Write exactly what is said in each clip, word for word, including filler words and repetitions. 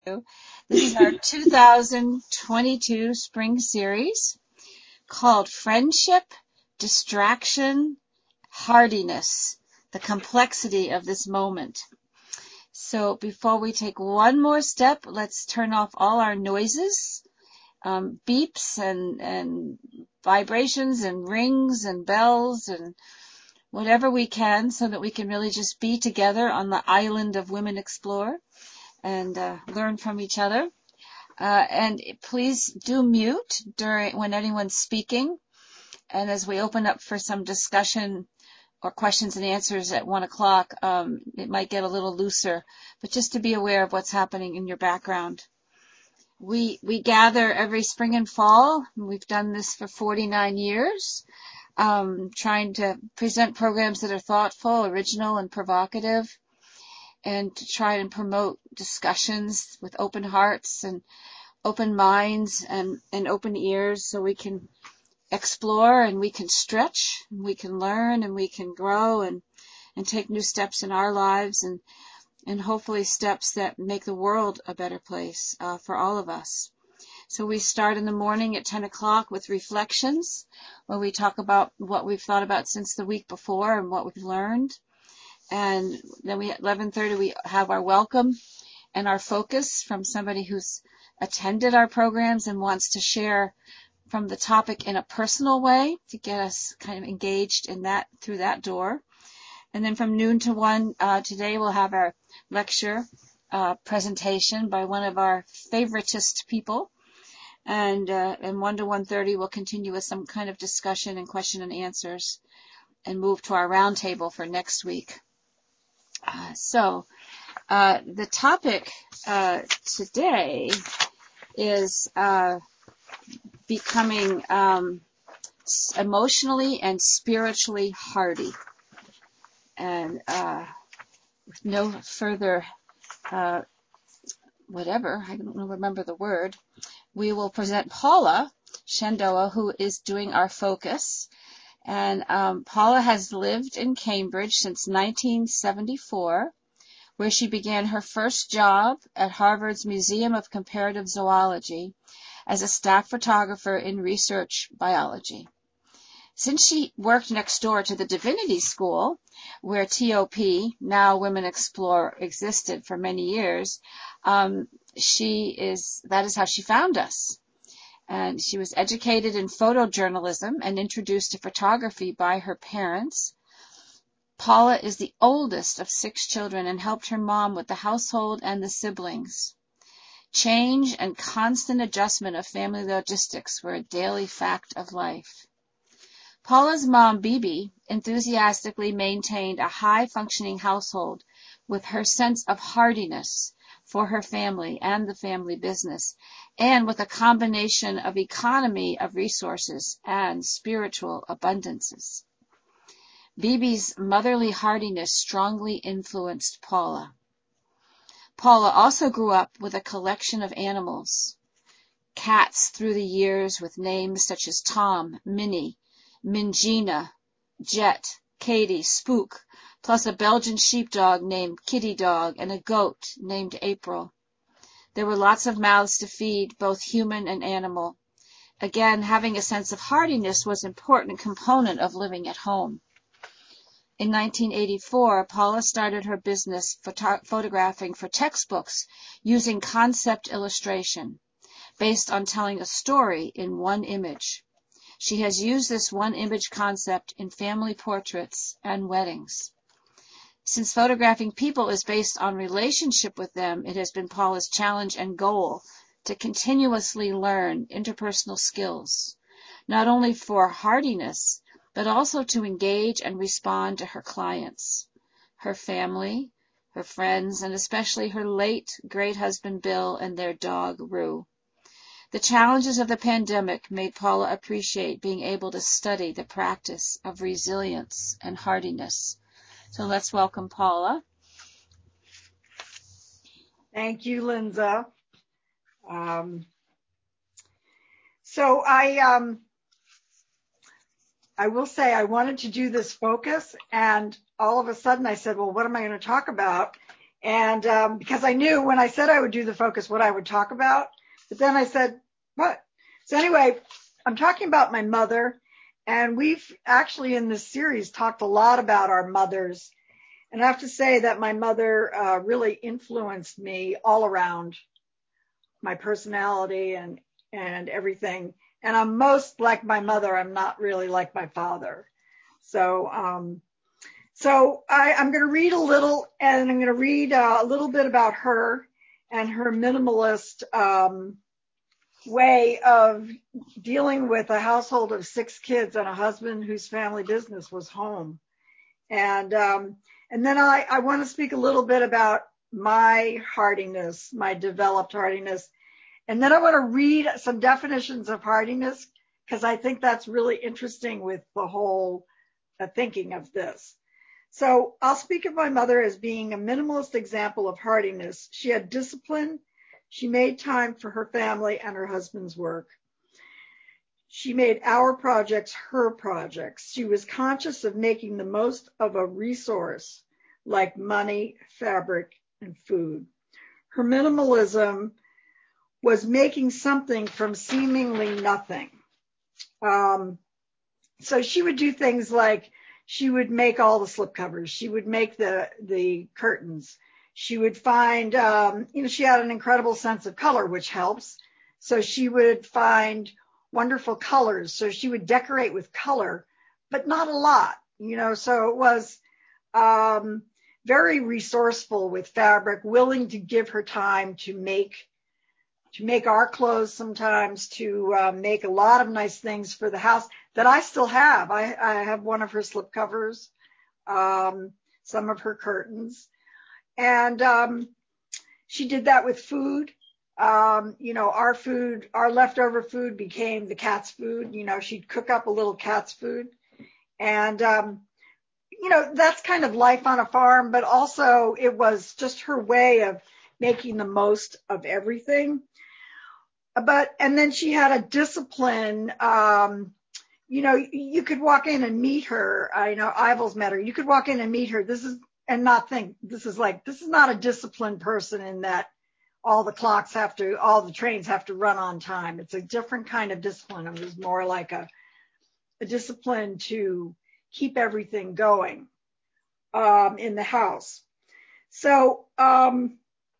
This is our two thousand twenty-two spring series called Friendship, Distraction, Hardiness, the complexity of this moment. So before we take one more step, let's turn off all our noises, um, beeps and, and vibrations and rings and bells and whatever we can so that we can really just be together on the island of Women Explore and uh, learn from each other. Uh, and please do mute during when anyone's speaking. And as we open up for some discussion or questions and answers at one o'clock, um, it might get a little looser. But just to be aware of what's happening in your background. We we gather every spring and fall. We've done this for forty-nine years, um, trying to present programs that are thoughtful, original, and provocative, and to try and promote discussions with open hearts and open minds and, and open ears so we can explore and we can stretch and we can learn and we can grow and, and take new steps in our lives and, and hopefully steps that make the world a better place uh, for all of us. So we start in the morning at ten o'clock with reflections where we talk about what we've thought about since the week before and what we've learned. And then we at eleven thirty we have our welcome and our focus from somebody who's attended our programs and wants to share from the topic in a personal way to get us kind of engaged in that through that door. And then from noon to one, uh, today we'll have our lecture uh, presentation by one of our favoritist people. And uh, and one to one thirty we'll continue with some kind of discussion and question and answers and move to our roundtable for next week. Uh, so uh, the topic uh, today is uh, becoming um, emotionally and spiritually hardy. And uh, with no further uh, whatever, I don't remember the word, we will present Paula Shendoa, who is doing our focus. And um, Paula has lived in Cambridge since nineteen seventy-four, where she began her first job at Harvard's Museum of Comparative Zoology as a staff photographer in research biology. Since she worked next door to the Divinity School, where T O P, now Women Explore, existed for many years, um, she is that is how she found us. And she was educated in photojournalism and introduced to photography by her parents. Paula is the oldest of six children and helped her mom with the household and the siblings. Change and constant adjustment of family logistics were a daily fact of life. Paula's mom, Bibi, enthusiastically maintained a high-functioning household with her sense of hardiness for her family and the family business, and with a combination of economy of resources and spiritual abundances. Bibi's motherly hardiness strongly influenced Paula. Paula also grew up with a collection of animals. Cats through the years with names such as Tom, Minnie, Mingina, Jet, Katie, Spook, plus a Belgian sheepdog named Kitty Dog and a goat named April. There were lots of mouths to feed, both human and animal. Again, having a sense of hardiness was an important component of living at home. In nineteen eighty-four, Paula started her business photo- photographing for textbooks using concept illustration, based on telling a story in one image. She has used this one image concept in family portraits and weddings. Since photographing people is based on relationship with them, it has been Paula's challenge and goal to continuously learn interpersonal skills, not only for hardiness, but also to engage and respond to her clients, her family, her friends, and especially her late great husband Bill and their dog Rue. The challenges of the pandemic made Paula appreciate being able to study the practice of resilience and hardiness. So let's welcome Paula. Thank you, Linda. Um, so I, um, I will say I wanted to do this focus, and all of a sudden I said, well, what am I going to talk about? And um, because I knew when I said I would do the focus what I would talk about, but then I said, what? So anyway, I'm talking about my mother, and we've actually in this series talked a lot about our mothers. And I have to say that my mother uh, really influenced me all around, my personality and and everything. And I'm most like my mother. I'm not really like my father. So um, so I, I'm going to read a little, and I'm going to read uh, a little bit about her and her minimalist um, way of dealing with a household of six kids and a husband whose family business was home. And um, and then I, I want to speak a little bit about my hardiness, my developed hardiness. And then I want to read some definitions of hardiness, because I think that's really interesting with the whole uh, thinking of this. So I'll speak of my mother as being a minimalist example of hardiness. She had discipline. She made time for her family and her husband's work. She made our projects her projects. She was conscious of making the most of a resource like money, fabric, and food. Her minimalism was making something from seemingly nothing. Um, so she would do things like she would make all the slipcovers. She would make the, the curtains. She would find, um, you know, she had an incredible sense of color, which helps. So she would find wonderful colors. So she would decorate with color, but not a lot, you know, so it was, um, very resourceful with fabric, willing to give her time to make, to make our clothes sometimes, to uh, make a lot of nice things for the house that I still have. I, I have one of her slipcovers, um, some of her curtains. And um, she did that with food. Um, you know, our food, our leftover food became the cat's food. You know, she'd cook up a little cat's food. And, um, you know, that's kind of life on a farm, but also it was just her way of making the most of everything. But, and then she had a discipline, um, you know, you could walk in and meet her. I know Ivel's met her. You could walk in and meet her. This is, and not think, this is like, this is not a disciplined person in that all the clocks have to, all the trains have to run on time. It's a different kind of discipline. It was more like a, a discipline to keep everything going, um, in the house. So, um,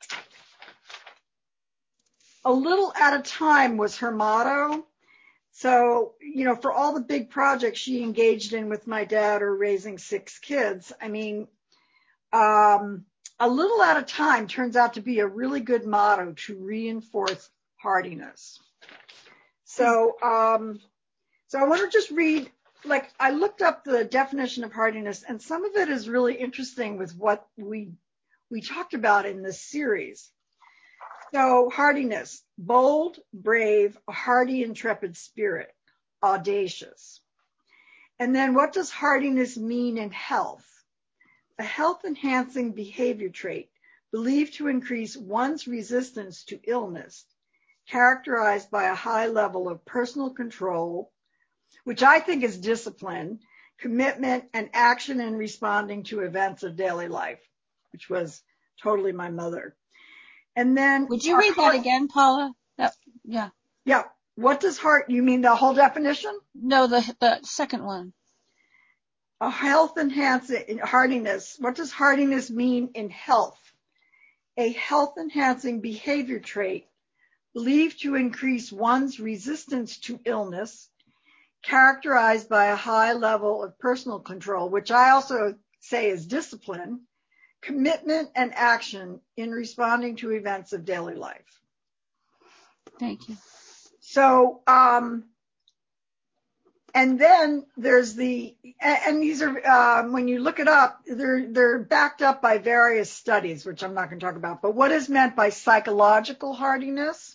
a little at a time was her motto. So, you know, for all the big projects she engaged in with my dad or raising six kids, I mean, um, a little at a time turns out to be a really good motto to reinforce hardiness. So, um, so I want to just read, like, I looked up the definition of hardiness, and some of it is really interesting with what we, we talked about in this series. So hardiness, bold, brave, a hardy, intrepid spirit, audacious. And then what does hardiness mean in health? A health-enhancing behavior trait believed to increase one's resistance to illness, characterized by a high level of personal control, which I think is discipline, commitment, and action in responding to events of daily life, which was totally my mother. And then, would you read heart, that again, Paula? That, yeah. Yeah. What does heart, you mean the whole definition? No, the, the second one. A health enhancing hardiness. What does hardiness mean in health? A health enhancing behavior trait believed to increase one's resistance to illness, characterized by a high level of personal control, which I also say is discipline, commitment, and action in responding to events of daily life. Thank you. So, um, and then there's the, and these are, um, when you look it up, they're, they're backed up by various studies, which I'm not going to talk about, but what is meant by psychological hardiness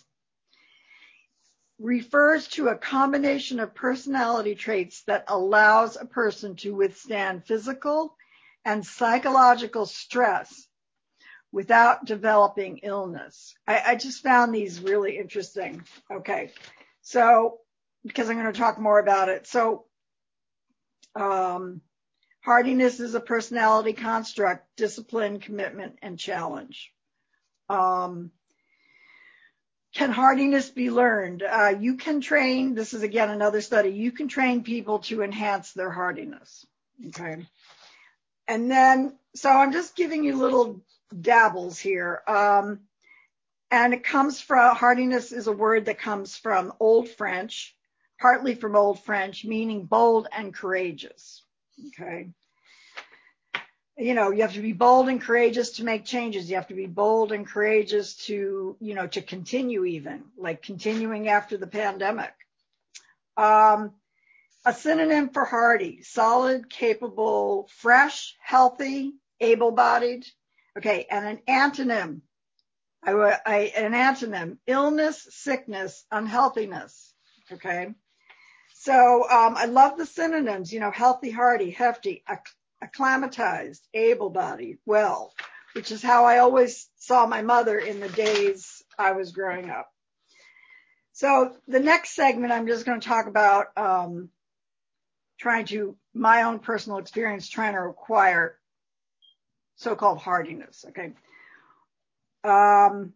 refers to a combination of personality traits that allows a person to withstand physical and psychological stress without developing illness. I, I just found these really interesting. Okay. So, because I'm going to talk more about it. So, um, Hardiness is a personality construct, discipline, commitment, and challenge. Um, can hardiness be learned? Uh, you can train, this is again another study, you can train people to enhance their hardiness. Okay. And then, so I'm just giving you little dabbles here. Um, and it comes from, hardiness is a word that comes from Old French, partly from Old French, meaning bold and courageous. Okay. You know, you have to be bold and courageous to make changes. You have to be bold and courageous to, you know, to continue even, like continuing after the pandemic. Um, a synonym for hardy, solid, capable, fresh, healthy, able-bodied. Okay, and an antonym, I, I, an antonym, illness, sickness, unhealthiness. Okay, so um, I love the synonyms, you know, healthy, hardy, hefty, acclimatized, able-bodied, well, which is how I always saw my mother in the days I was growing up. So the next segment, I'm just going to talk about um, trying to, my own personal experience, trying to acquire so-called hardiness, okay? Um,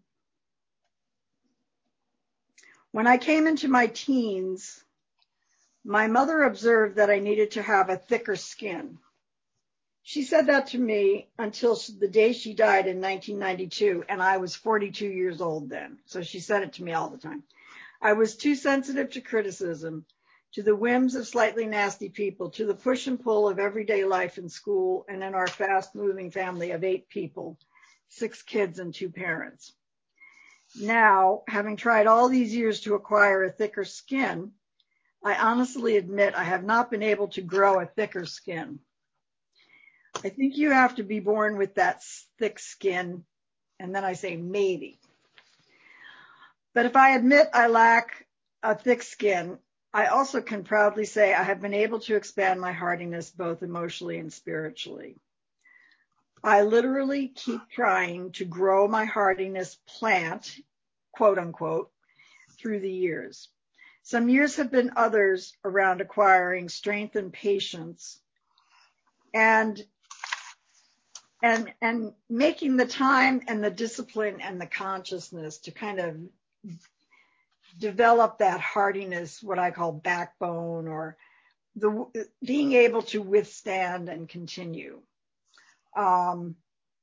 when I came into my teens, my mother observed that I needed to have a thicker skin. She said that to me until the day she died in nineteen ninety-two, and I was forty-two years old then. So she said it to me all the time. I was too sensitive to criticism, to the whims of slightly nasty people, to the push and pull of everyday life in school and in our fast-moving family of eight people, six kids and two parents. Now, having tried all these years to acquire a thicker skin, I honestly admit I have not been able to grow a thicker skin. I think you have to be born with that thick skin, and then I say maybe. But if I admit I lack a thick skin, I also can proudly say I have been able to expand my hardiness both emotionally and spiritually. I literally keep trying to grow my hardiness plant, quote unquote, through the years. Some years have been others around acquiring strength and patience and and and making the time and the discipline and the consciousness to kind of develop that hardiness, what I call backbone, or the being able to withstand and continue. Um,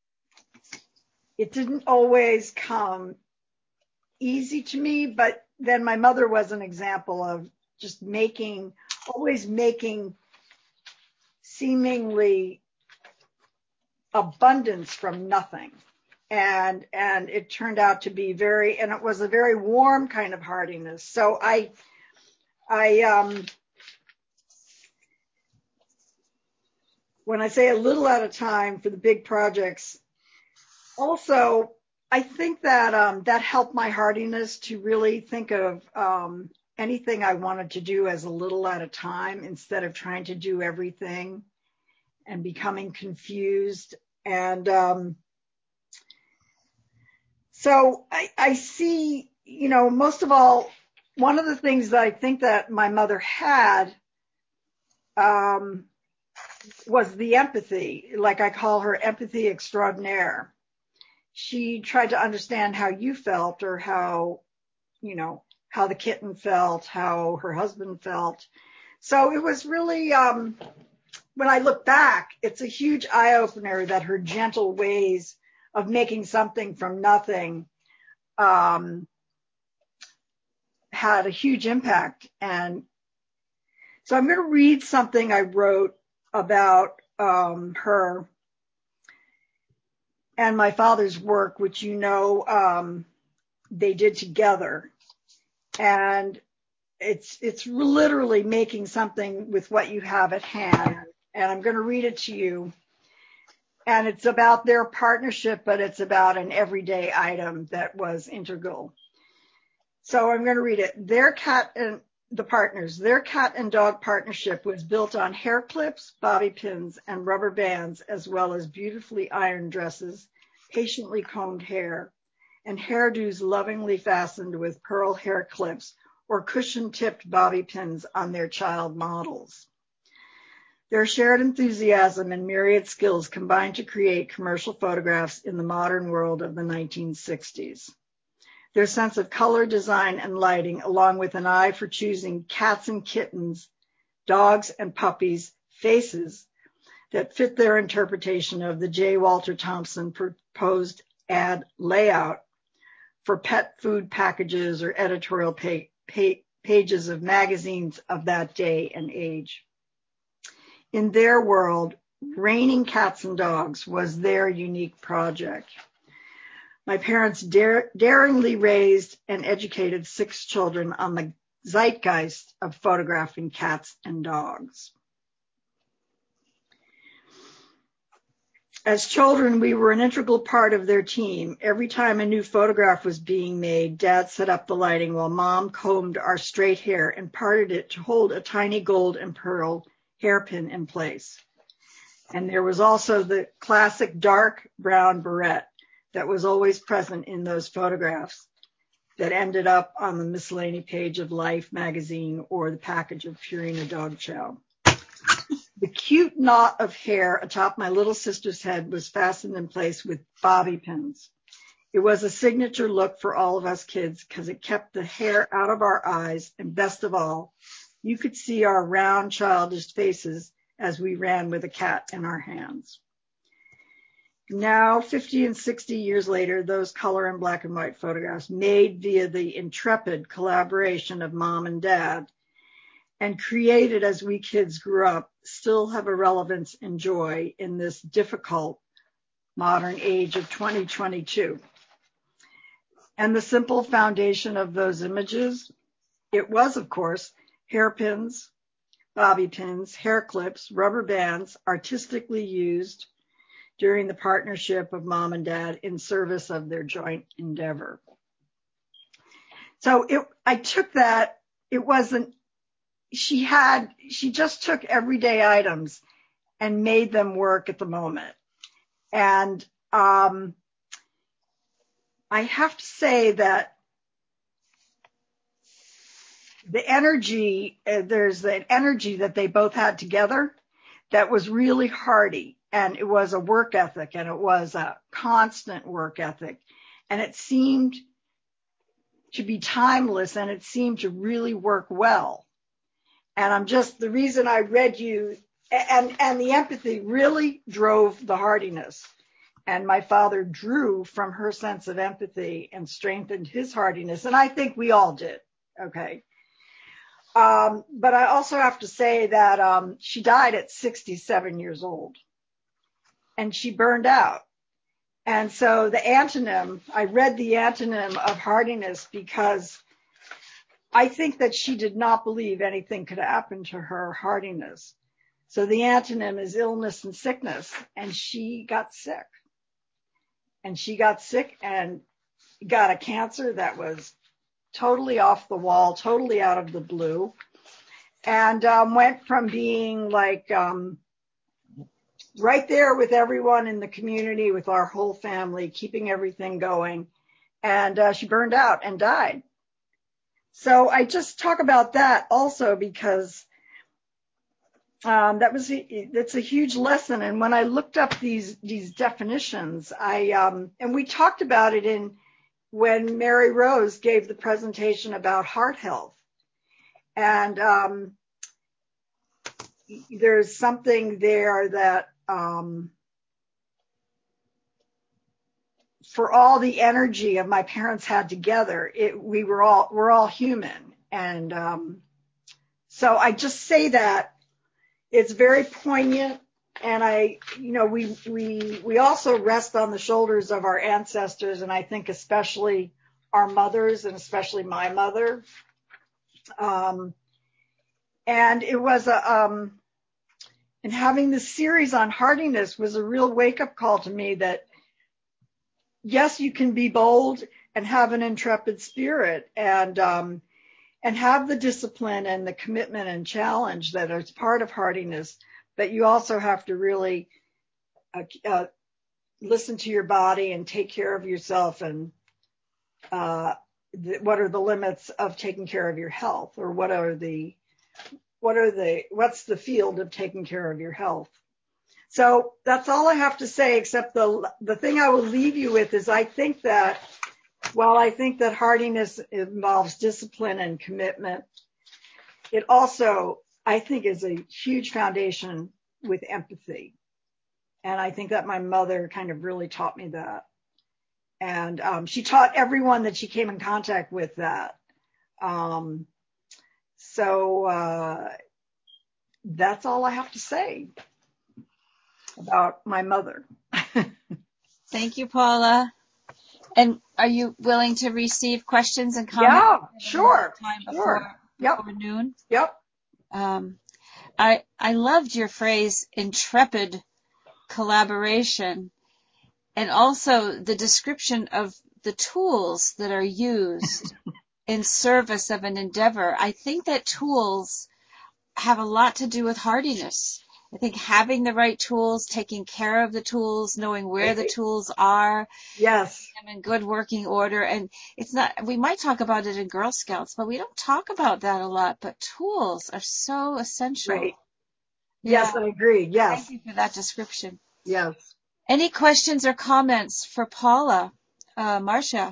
it didn't always come easy to me, but then my mother was an example of just making, always making seemingly abundance from nothing. And, and it turned out to be very, and it was a very warm kind of hardiness. So I, I, um, when I say a little at a time for the big projects, also, I think that, um, that helped my hardiness to really think of, um, anything I wanted to do as a little at a time instead of trying to do everything and becoming confused. And, um, so I, I see, you know, most of all, one of the things that I think that my mother had, um, was the empathy, like I call her empathy extraordinaire. She tried to understand how you felt or how, you know, how the kitten felt, how her husband felt. So it was really, um, when I look back, it's a huge eye opener that her gentle ways of making something from nothing, um, had a huge impact. And so I'm going to read something I wrote about, um, her and my father's work, which, you know, um, they did together. And it's, it's literally making something with what you have at hand. And I'm going to read it to you. And it's about their partnership, but it's about an everyday item that was integral. So I'm going to read it. Their cat and the partners, their cat and dog partnership was built on hair clips, bobby pins, and rubber bands, as well as beautifully ironed dresses, patiently combed hair, and hairdos lovingly fastened with pearl hair clips or cushion-tipped bobby pins on their child models. Their shared enthusiasm and myriad skills combined to create commercial photographs in the modern world of the nineteen sixties. Their sense of color, design, and lighting, along with an eye for choosing cats and kittens, dogs and puppies' faces that fit their interpretation of the J. Walter Thompson proposed ad layout for pet food packages or editorial pa- pa- pages of magazines of that day and age. In their world, raining cats and dogs was their unique project. My parents dare, daringly raised and educated six children on the zeitgeist of photographing cats and dogs. As children, we were an integral part of their team. Every time a new photograph was being made, Dad set up the lighting while Mom combed our straight hair and parted it to hold a tiny gold and pearl hairpin in place. And there was also the classic dark brown beret that was always present in those photographs that ended up on the miscellany page of Life magazine or the package of Purina dog chow. The cute knot of hair atop my little sister's head was fastened in place with bobby pins. It was a signature look for all of us kids because it kept the hair out of our eyes, and best of all, you could see our round, childish faces as we ran with a cat in our hands. Now, fifty and sixty years later, those color and black and white photographs made via the intrepid collaboration of Mom and Dad and created as we kids grew up still have a relevance and joy in this difficult modern age of twenty twenty-two. And the simple foundation of those images, it was, of course, hairpins, bobby pins, hair clips, rubber bands, artistically used during the partnership of Mom and Dad in service of their joint endeavor. So it, I took that, it wasn't, she had, she just took everyday items and made them work at the moment. And um, I have to say that the energy, uh, there's an energy that they both had together that was really hearty, and it was a work ethic, and it was a constant work ethic, and it seemed to be timeless, and it seemed to really work well. And I'm just, the reason I read you, and, and the empathy really drove the hardiness. And my father drew from her sense of empathy and strengthened his hardiness. And I think we all did. Okay. Um, but I also have to say that um, she died at sixty-seven years old. And she burned out. And so the antonym, I read the antonym of hardiness because I think that she did not believe anything could happen to her hardiness. So the antonym is illness and sickness, and she got sick. And she got sick and got a cancer that was totally off the wall, totally out of the blue, and um, went from being like um, right there with everyone in the community, with our whole family, keeping everything going. And uh, she burned out and died. So I just talk about that also because um, that was a, that's a huge lesson. And when I looked up these these definitions, I um, and we talked about it in when Mary Rose gave the presentation about heart health. And um, there's something there that um, for all the energy of my parents had together, it, we were all, we're all human. And um, so I just say that it's very poignant. And I, you know, we, we, we also rest on the shoulders of our ancestors. And I think especially our mothers, and especially my mother. Um, and it was a, um, and having this series on hardiness was a real wake up call to me that yes, you can be bold and have an intrepid spirit and, um, and have the discipline and the commitment and challenge that is part of hardiness, but you also have to really uh, uh, listen to your body and take care of yourself. And uh, th- what are the limits of taking care of your health, or what are the what are the, what's the field of taking care of your health? So that's all I have to say, except the, the thing I will leave you with is I think that, while I think that hardiness involves discipline and commitment, it also, I think, is a huge foundation with empathy. And I think that my mother kind of really taught me that. And um, she taught everyone that she came in contact with that. Um, so uh, that's all I have to say about my mother. Thank you, Paula. And are you willing to receive questions and comments? Yeah, sure. Time before, Sure. Yep. before noon. Yep. Um, I I loved your phrase, intrepid collaboration, and also the description of the tools that are used in service of an endeavor. I think that tools have a lot to do with hardiness. I think having the right tools, taking care of the tools, knowing where the tools are, yes, them in good working order. And it's not, we might talk about it in Girl Scouts, but we don't talk about that a lot. But tools are so essential. right. Yes, Yeah. I agree. Yes. Thank you for that description. Yes. Any questions or comments for Paula? Uh, Marcia?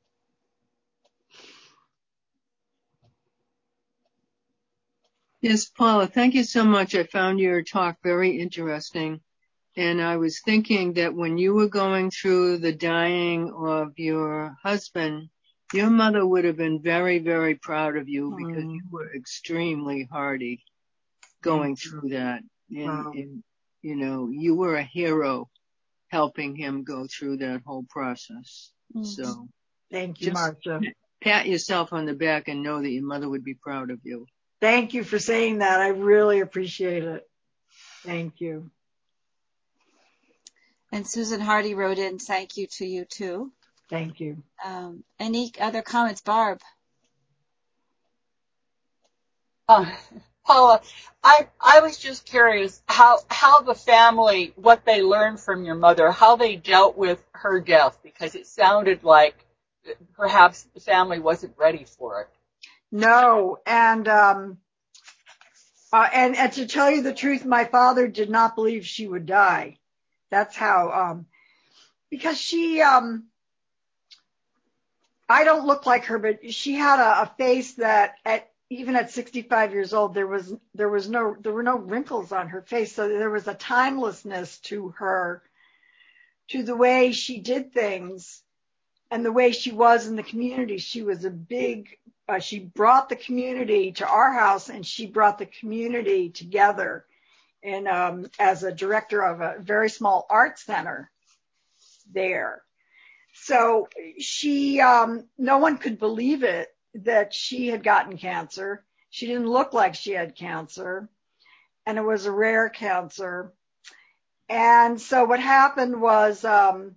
Yes, Paula, thank you so much. I found your talk very interesting. And I was thinking that when you were going through the dying of your husband, your mother would have been very, very proud of you because you were extremely hardy going through that. And, Wow. and, you know, you were a hero helping him go through that whole process. Mm. So Thank you, just Marcia. pat yourself on the back and know that your mother would be proud of you. Thank you for saying that. I really appreciate it. Thank you. And Susan Hardy wrote in, thank you to you too. Thank you. Um, any other comments? Barb? Uh, Paula, I I was just curious how how the family, what they learned from your mother, how they dealt with her death, because it sounded like perhaps the family wasn't ready for it. No, and um, uh, and and to tell you the truth, my father did not believe she would die. That's how, um, because she, um, I don't look like her, but she had a, a face that at even at sixty-five years old, there was there was no there were no wrinkles on her face, so there was a timelessness to her, to the way she did things and the way she was in the community. She was a big, uh, she brought the community to our house, and she brought the community together. And um, as a director of a very small art center there. So she, um, no one could believe it that she had gotten cancer. She didn't look like she had cancer, and it was a rare cancer. And so what happened was, um,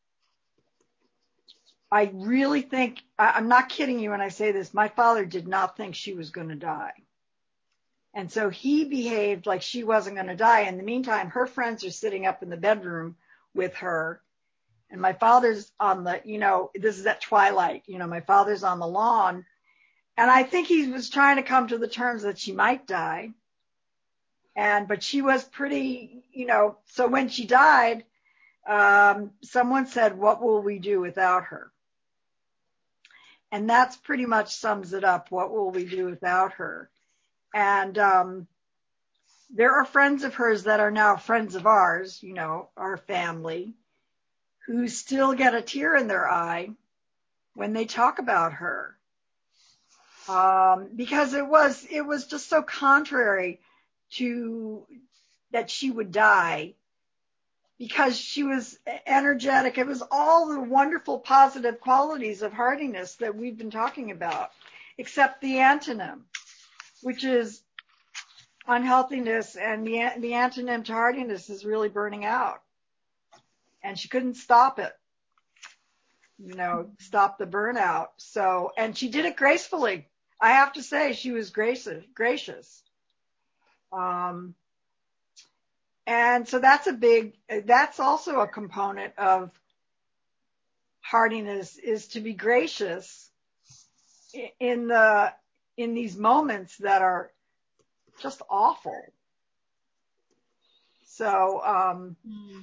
I really think, I'm not kidding you when I say this, my father did not think she was going to die. And so he behaved like she wasn't going to die. In the meantime, her friends are sitting up in the bedroom with her. And my father's on the, you know, this is at twilight, you know, my father's on the lawn. And I think he was trying to come to the terms that she might die. And, but she was pretty, you know, so when she died, um, someone said, what will we do without her? And that's pretty much sums it up. What will we do without her? And, um, there are friends of hers that are now friends of ours, you know, our family, who still get a tear in their eye when they talk about her. Um, because it was, it was just so contrary to that she would die, because she was energetic. It was all the wonderful positive qualities of hardiness that we've been talking about, except the antonym, which is unhealthiness, and the, the antonym to hardiness is really burning out. And she couldn't stop it, you know, stop the burnout. So, and she did it gracefully. I have to say, she was gracious, gracious. Um, and so that's a big, that's also a component of hardiness, is to be gracious in the, in these moments that are just awful. So, um, Mm.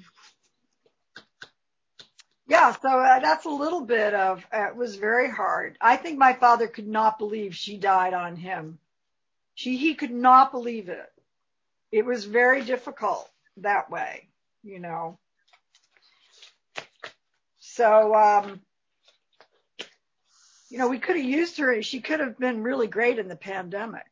yeah, so uh, that's a little bit of, uh, it was very hard. I think my father could not believe she died on him. She, he could not believe it. It was very difficult that way, you know. So, um, you know, we could have used her. She could have been really great in the pandemic.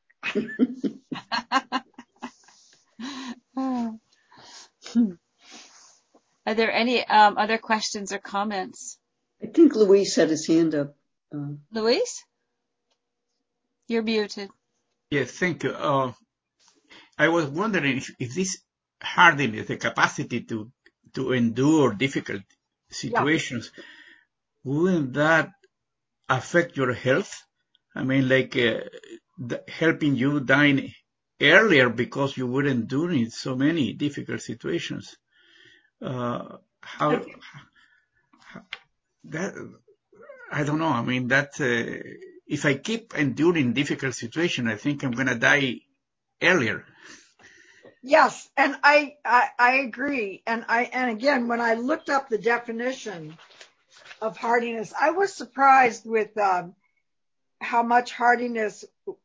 Are there any um, other questions or comments? I think Luis had his hand up. Uh, Luis? You're muted. Yes, thank you. Uh, I was wondering if, if this hardiness, the capacity to, to endure difficult situations, yeah. wouldn't that affect your health? I mean, like uh, the, helping you die earlier because you were enduring so many difficult situations. Uh, how, how that, I don't know. I mean, that uh, if I keep enduring difficult situations, I think I'm going to die earlier. Yes, and I, I I agree. And I and again, when I looked up the definition of hardiness, I was surprised with um, how much hardiness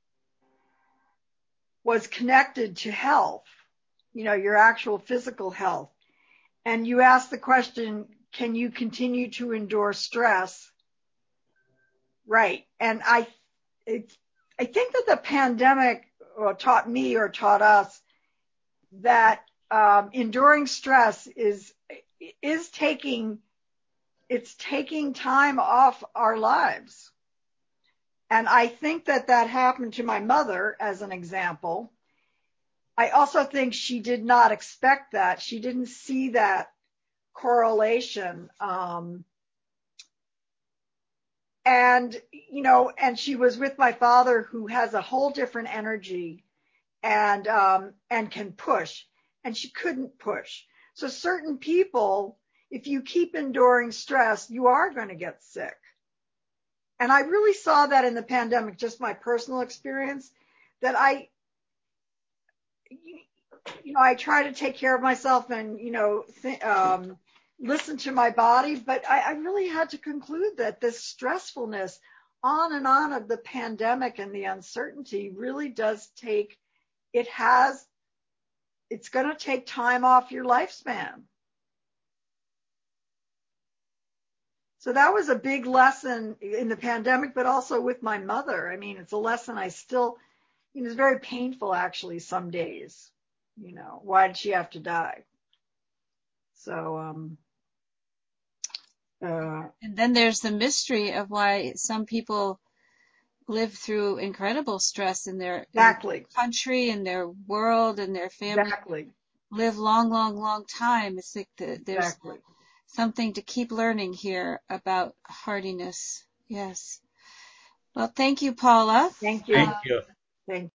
was connected to health. You know, your actual physical health. And you asked the question, can you continue to endure stress? Right. And I, it, I think that the pandemic or taught me or taught us that um, enduring stress is is taking it's taking time off our lives. And I think that that happened to my mother as an example. I also think she did not expect that. She didn't see that correlation. Um, and, you know, and she was with my father, who has a whole different energy and, um, and can push, and she couldn't push. So certain people, if you keep enduring stress, you are going to get sick. And I really saw that in the pandemic, just my personal experience, that I, you know, I try to take care of myself and, you know, th- um, listen to my body, but I, I really had to conclude that this stressfulness on and on of the pandemic and the uncertainty really does take, it has, it's going to take time off your lifespan. So that was a big lesson in the pandemic, but also with my mother. I mean, it's a lesson I still, you know, it's very painful actually some days. You know, why did she have to die? So, um, uh, and then there's the mystery of why some people live through incredible stress in their, exactly. in their country, in their world, in their family. Exactly. Live long, long, long time. It's like the, there's Exactly. something to keep learning here about hardiness. Yes. Well, thank you, Paula. Thank you. Thank you. Thank you.